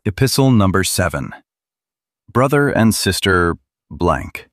Epistle number 7. Brother and Sister blank.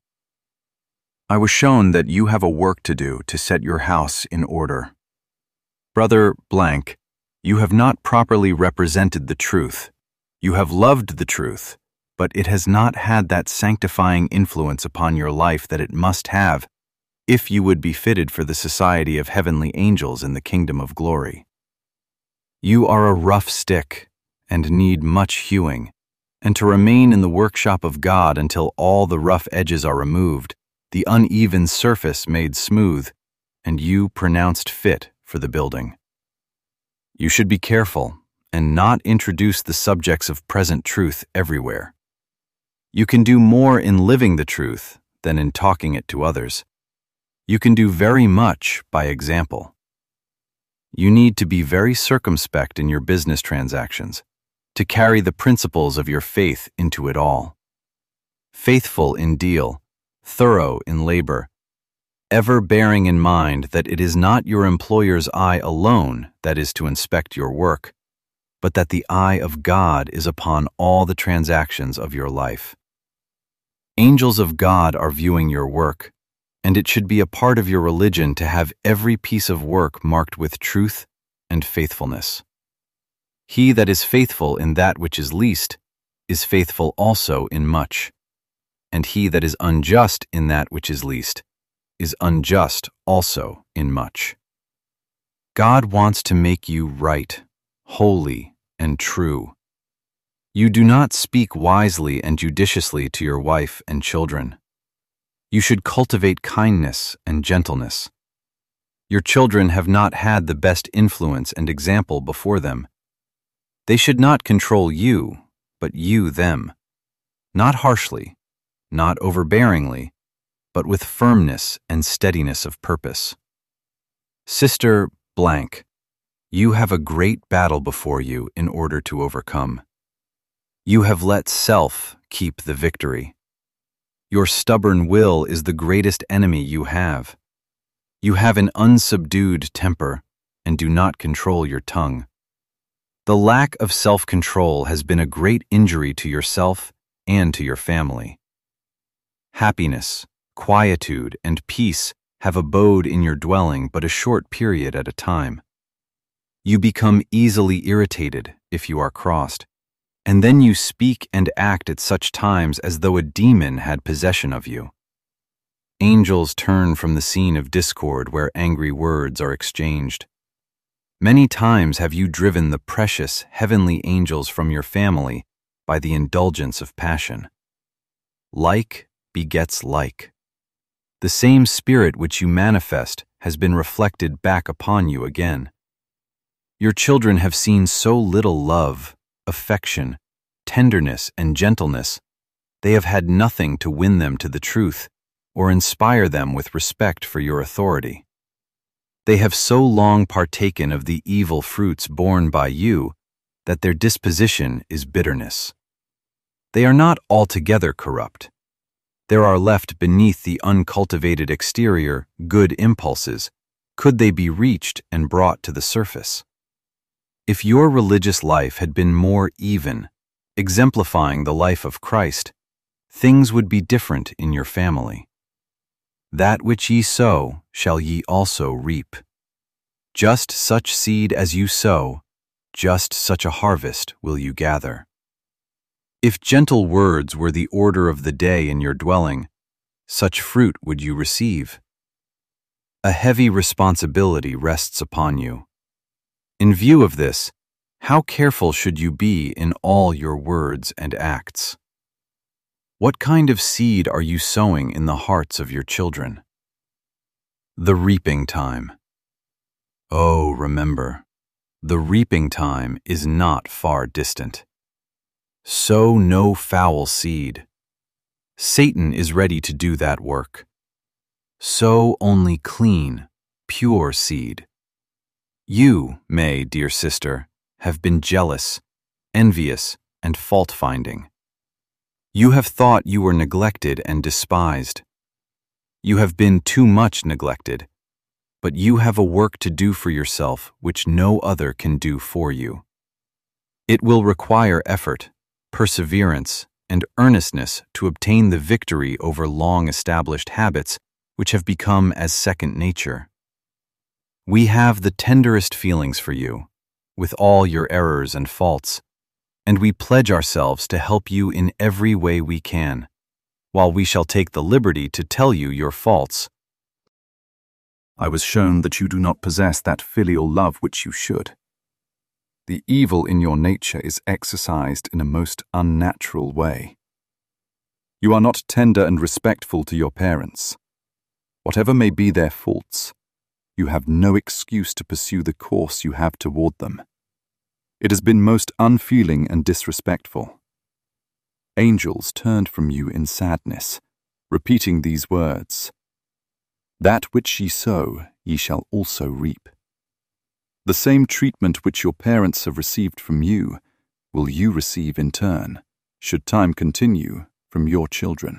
I was shown that you have a work to do to set your house in order. Brother blank, you have not properly represented the truth. You have loved the truth, but it has not had that sanctifying influence upon your life that it must have if you would be fitted for the society of heavenly angels in the kingdom of glory. You are a rough stick and need much hewing, and to remain in the workshop of God until all the rough edges are removed, the uneven surface made smooth, and you pronounced fit for the building. You should be careful and not introduce the subjects of present truth everywhere. You can do more in living the truth than in talking it to others. You can do very much by example. You need to be very circumspect in your business transactions, to carry the principles of your faith into it all. Faithful in deal, thorough in labor, ever bearing in mind that it is not your employer's eye alone that is to inspect your work, but that the eye of God is upon all the transactions of your life. Angels of God are viewing your work, and it should be a part of your religion to have every piece of work marked with truth and faithfulness. He that is faithful in that which is least is faithful also in much, and he that is unjust in that which is least is unjust also in much. God wants to make you right, holy, and true. You do not speak wisely and judiciously to your wife and children. You should cultivate kindness and gentleness. Your children have not had the best influence and example before them. They should not control you, but you them, not harshly, not overbearingly, but with firmness and steadiness of purpose. Sister blank, you have a great battle before you in order to overcome. You have let self keep the victory. Your stubborn will is the greatest enemy you have. You have an unsubdued temper and do not control your tongue. The lack of self-control has been a great injury to yourself and to your family. Happiness, quietude, and peace have abode in your dwelling but a short period at a time. You become easily irritated if you are crossed, and then you speak and act at such times as though a demon had possession of you. Angels turn from the scene of discord where angry words are exchanged. Many times have you driven the precious heavenly angels from your family by the indulgence of passion. Like begets like. The same spirit which you manifest has been reflected back upon you again. Your children have seen so little love, affection, tenderness, and gentleness, they have had nothing to win them to the truth or inspire them with respect for your authority. They have so long partaken of the evil fruits borne by you that their disposition is bitterness. They are not altogether corrupt. There are left beneath the uncultivated exterior good impulses, could they be reached and brought to the surface. If your religious life had been more even, exemplifying the life of Christ, things would be different in your family. That which ye sow shall ye also reap. Just such seed as you sow, just such a harvest will you gather. If gentle words were the order of the day in your dwelling, such fruit would you receive. A heavy responsibility rests upon you. In view of this, how careful should you be in all your words and acts? What kind of seed are you sowing in the hearts of your children? The reaping time. Oh, remember, the reaping time is not far distant. Sow no foul seed. Satan is ready to do that work. Sow only clean, pure seed. You may, dear sister, have been jealous, envious, and fault-finding. You have thought you were neglected and despised. You have been too much neglected, but you have a work to do for yourself which no other can do for you. It will require effort, perseverance, and earnestness to obtain the victory over long-established habits which have become as second nature. We have the tenderest feelings for you, with all your errors and faults, and we pledge ourselves to help you in every way we can, while we shall take the liberty to tell you your faults. I was shown that you do not possess that filial love which you should. The evil in your nature is exercised in a most unnatural way. You are not tender and respectful to your parents. Whatever may be their faults, you have no excuse to pursue the course you have toward them. It has been most unfeeling and disrespectful. Angels turned from you in sadness, repeating these words, "That which ye sow, ye shall also reap." The same treatment which your parents have received from you will you receive in turn, should time continue, from your children.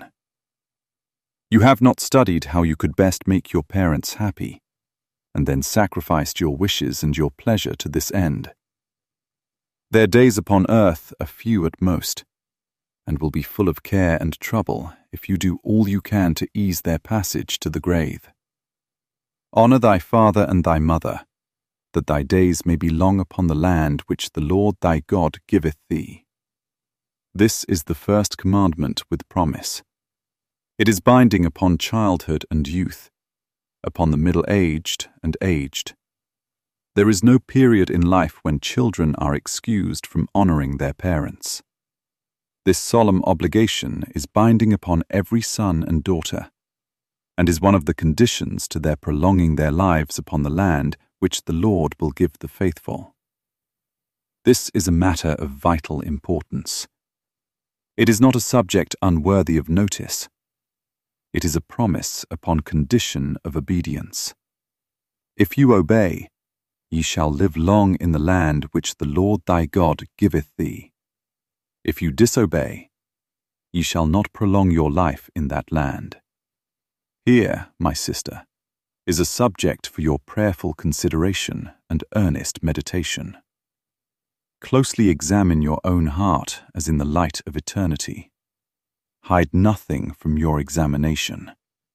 You have not studied how you could best make your parents happy, and then sacrificed your wishes and your pleasure to this end. Their days upon earth are few at most, and will be full of care and trouble if you do all you can to ease their passage to the grave. Honor thy father and thy mother, that thy days may be long upon the land which the Lord thy God giveth thee. This is the first commandment with promise. It is binding upon childhood and youth, upon the middle-aged and aged. There is no period in life when children are excused from honoring their parents. This solemn obligation is binding upon every son and daughter, and is one of the conditions to their prolonging their lives upon the land which the Lord will give the faithful. This is a matter of vital importance. It is not a subject unworthy of notice. It is a promise upon condition of obedience. If you obey, ye shall live long in the land which the Lord thy God giveth thee. If you disobey, ye shall not prolong your life in that land. Here, my sister, is a subject for your prayerful consideration and earnest meditation. Closely examine your own heart as in the light of eternity. Hide nothing from your examination.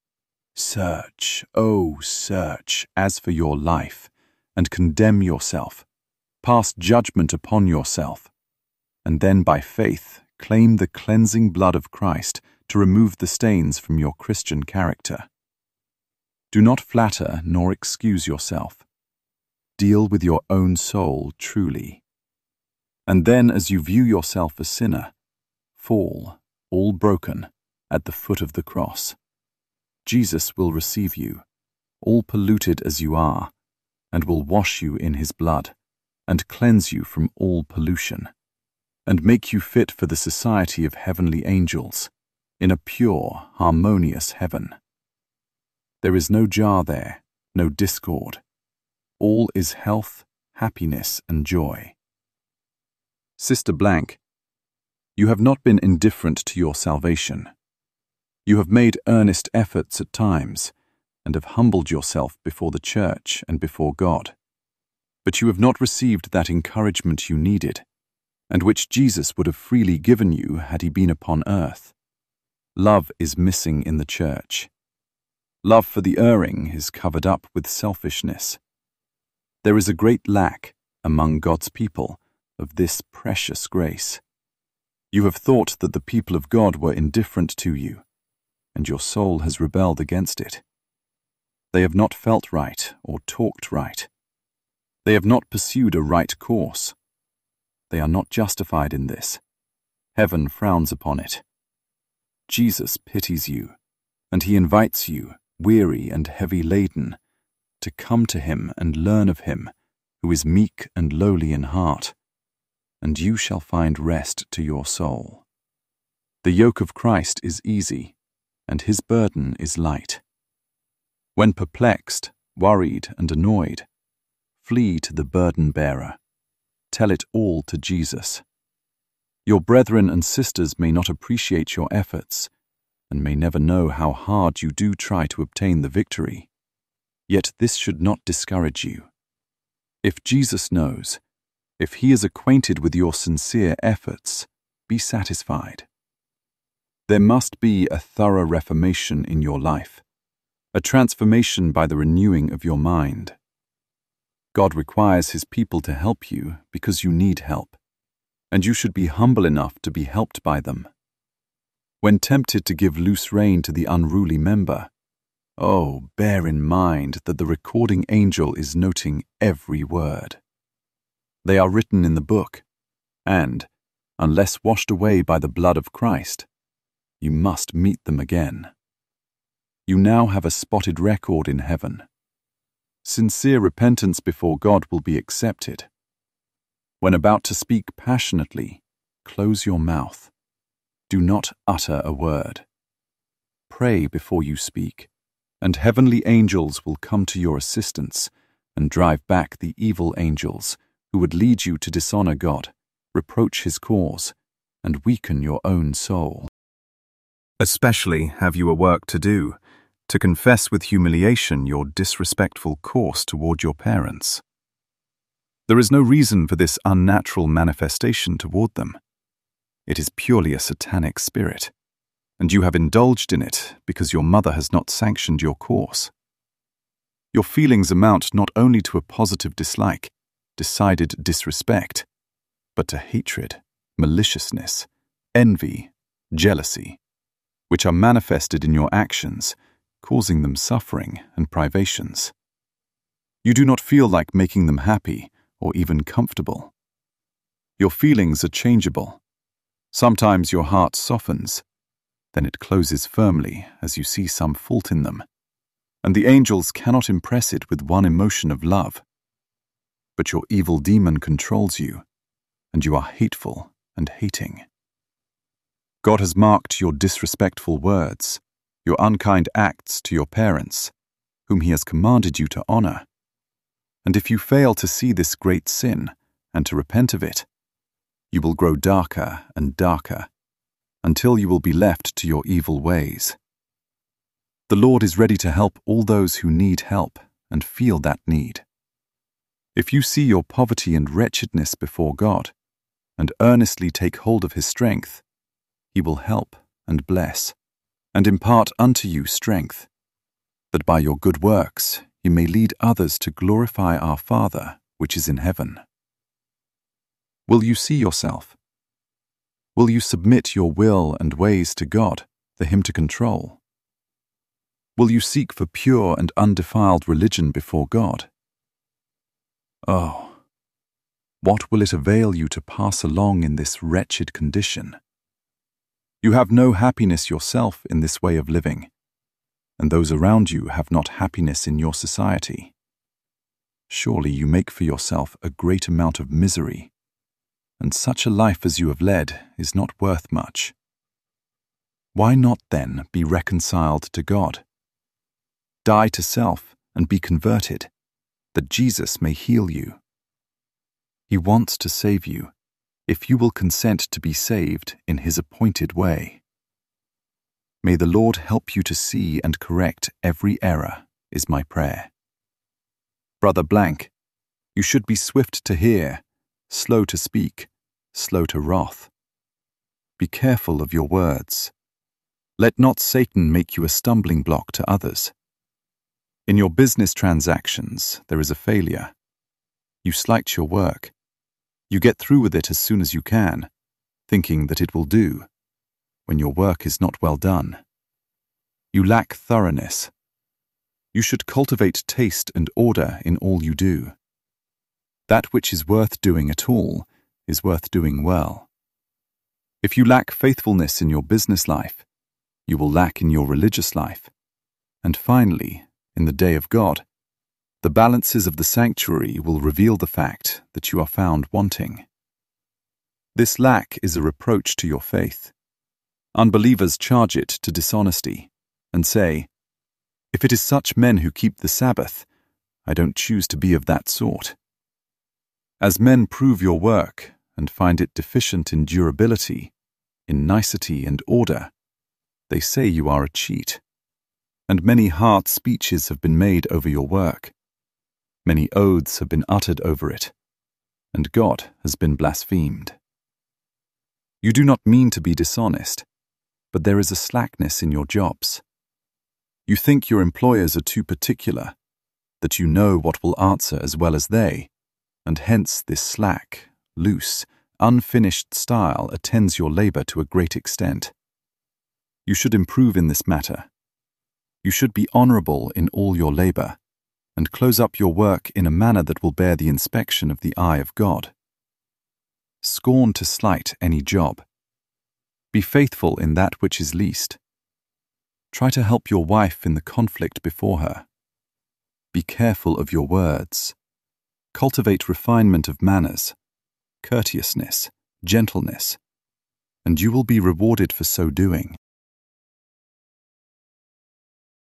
Search, oh search, as for your life, and condemn yourself, pass judgment upon yourself, and then by faith claim the cleansing blood of Christ to remove the stains from your Christian character. Do not flatter nor excuse yourself. Deal with your own soul truly. And then, as you view yourself a sinner, fall, all broken, at the foot of the cross. Jesus will receive you, all polluted as you are, and will wash you in his blood, and cleanse you from all pollution, and make you fit for the society of heavenly angels, in a pure, harmonious heaven. There is no jar there, no discord. All is health, happiness, and joy. Sister Blank, you have not been indifferent to your salvation. You have made earnest efforts at times, and have humbled yourself before the church and before God. But you have not received that encouragement you needed, and which Jesus would have freely given you had he been upon earth. Love is missing in the church. Love for the erring is covered up with selfishness. There is a great lack, among God's people, of this precious grace. You have thought that the people of God were indifferent to you, and your soul has rebelled against it. They have not felt right or talked right. They have not pursued a right course. They are not justified in this. Heaven frowns upon it. Jesus pities you, and he invites you, weary and heavy laden, to come to him and learn of him, who is meek and lowly in heart, and you shall find rest to your soul. The yoke of Christ is easy, and his burden is light. When perplexed, worried, and annoyed, flee to the burden-bearer. Tell it all to Jesus. Your brethren and sisters may not appreciate your efforts, and may never know how hard you do try to obtain the victory. Yet this should not discourage you. If Jesus knows, if he is acquainted with your sincere efforts, be satisfied. There must be a thorough reformation in your life, a transformation by the renewing of your mind. God requires His people to help you because you need help, and you should be humble enough to be helped by them. When tempted to give loose rein to the unruly member, bear in mind that the recording angel is noting every word. They are written in the book, and, unless washed away by the blood of Christ, you must meet them again. You now have a spotted record in heaven. Sincere repentance before God will be accepted. When about to speak passionately, close your mouth. Do not utter a word. Pray before you speak, and heavenly angels will come to your assistance and drive back the evil angels who would lead you to dishonor God, reproach His cause, and weaken your own soul. Especially have you a work to do, to confess with humiliation your disrespectful course toward your parents. There is no reason for this unnatural manifestation toward them. It is purely a satanic spirit, and you have indulged in it because your mother has not sanctioned your course. Your feelings amount not only to a positive dislike, decided disrespect, but to hatred, maliciousness, envy, jealousy, which are manifested in your actions, causing them suffering and privations. You do not feel like making them happy or even comfortable. Your feelings are changeable. Sometimes your heart softens, then it closes firmly as you see some fault in them, and the angels cannot impress it with one emotion of love. But your evil demon controls you, and you are hateful and hating. God has marked your disrespectful words, your unkind acts to your parents, whom He has commanded you to honor. And if you fail to see this great sin and to repent of it, you will grow darker and darker until you will be left to your evil ways. The Lord is ready to help all those who need help and feel that need. If you see your poverty and wretchedness before God and earnestly take hold of His strength, He will help and bless and impart unto you strength, that by your good works you may lead others to glorify our Father which is in heaven. Will you see yourself? Will you submit your will and ways to God for Him to control? Will you seek for pure and undefiled religion before God? Oh, what will it avail you to pass along in this wretched condition? You have no happiness yourself in this way of living, and those around you have not happiness in your society. Surely you make for yourself a great amount of misery, and such a life as you have led is not worth much. Why not then be reconciled to God? Die to self and be converted, that Jesus may heal you. He wants to save you, if you will consent to be saved in His appointed way. May the Lord help you to see and correct every error, is my prayer. Brother Blank, you should be swift to hear, slow to speak, slow to wrath. Be careful of your words. Let not Satan make you a stumbling block to others. In your business transactions, there is a failure. You slight your work. You get through with it as soon as you can, thinking that it will do, when your work is not well done. You lack thoroughness. You should cultivate taste and order in all you do. That which is worth doing at all is worth doing well. If you lack faithfulness in your business life, you will lack in your religious life. And finally, in the day of God, the balances of the sanctuary will reveal the fact that you are found wanting. This lack is a reproach to your faith. Unbelievers charge it to dishonesty and say, "If it is such men who keep the Sabbath, I don't choose to be of that sort." As men prove your work and find it deficient in durability, in nicety and order, they say you are a cheat. And many hard speeches have been made over your work. Many oaths have been uttered over it, and God has been blasphemed. You do not mean to be dishonest, but there is a slackness in your jobs. You think your employers are too particular, that you know what will answer as well as they, and hence this slack, loose, unfinished style attends your labor to a great extent. You should improve in this matter. You should be honorable in all your labor, and close up your work in a manner that will bear the inspection of the eye of God. Scorn to slight any job. Be faithful in that which is least. Try to help your wife in the conflict before her. Be careful of your words. Cultivate refinement of manners, courteousness, gentleness, and you will be rewarded for so doing.